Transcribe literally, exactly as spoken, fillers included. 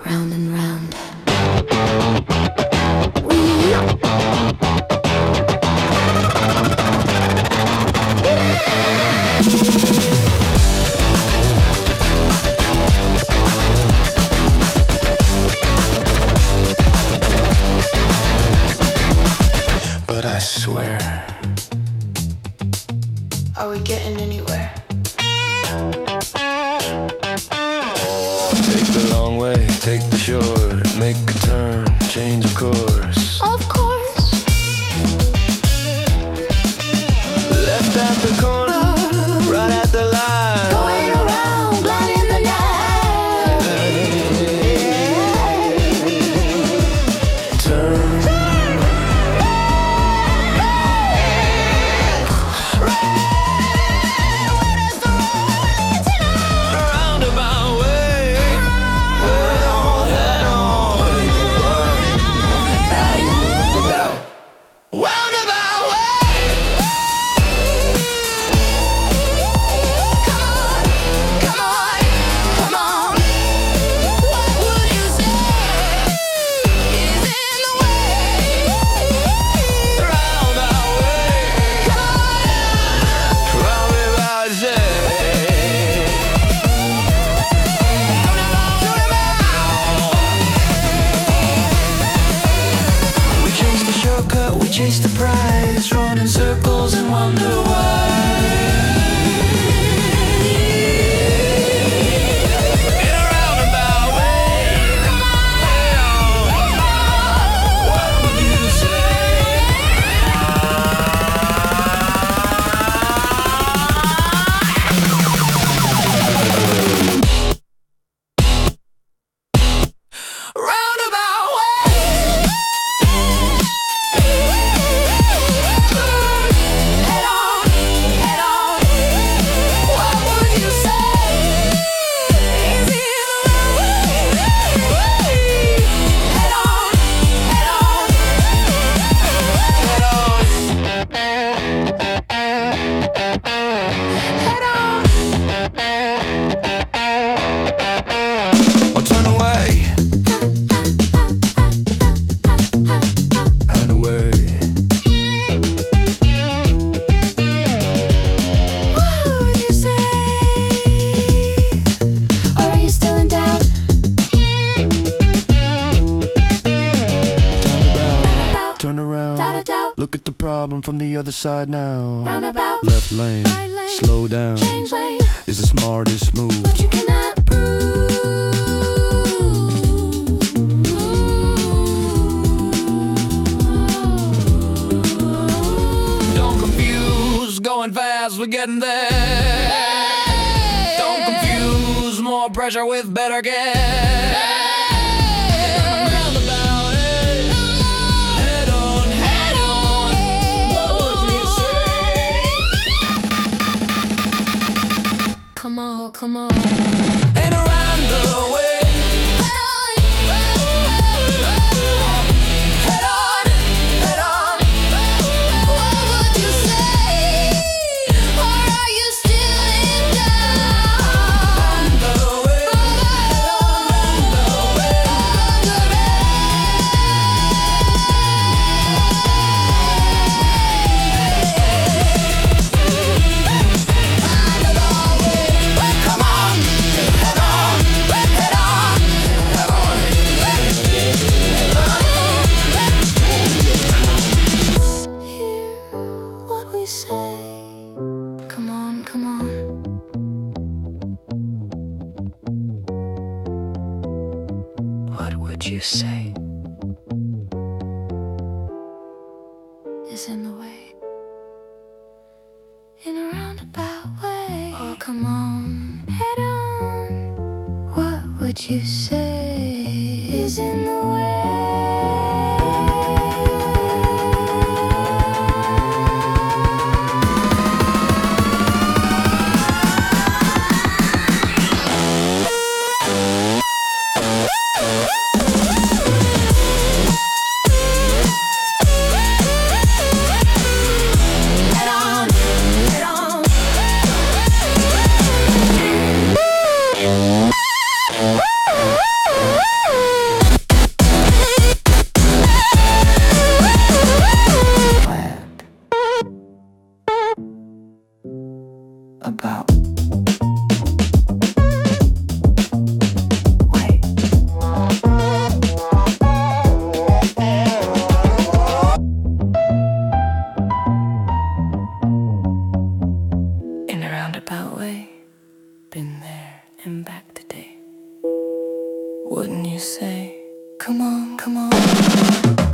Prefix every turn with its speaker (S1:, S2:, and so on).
S1: round and round.
S2: But I swear,
S1: are we getting anywhere?
S2: take the long way, take the short, make a turn, change of course.
S1: Of course.
S2: Left at the corner, right at the line.
S1: Going around, blind in the night.
S2: Turn. Chase the prize, run in circles and wonder why. In a roundabout way, come on, what would you say? Roundabout way. Turn around, look at the problem from the other side now.
S1: Roundabout,
S2: left lane,
S1: right lane,
S2: slow down,
S1: change lane,
S2: is the smartest move.
S1: but you cannot prove.
S2: Don't confuse, going fast, we're getting there. Hey! Don't confuse, more pressure with better gas.
S1: Come on, come on.
S2: And around the way.
S1: Head on, head on, head on. What would you say? Or are you still in doubt?
S2: The way. The way.
S1: Come on, head on, head on, head on. Hear what we say. Come on, come on.
S2: What would you say?
S1: Is in the way, in a roundabout way. Oh, come on, head on. What would you say is in the way? Head on, head on. about. In a roundabout way, been there and back today. Wouldn't you say, come on, come on?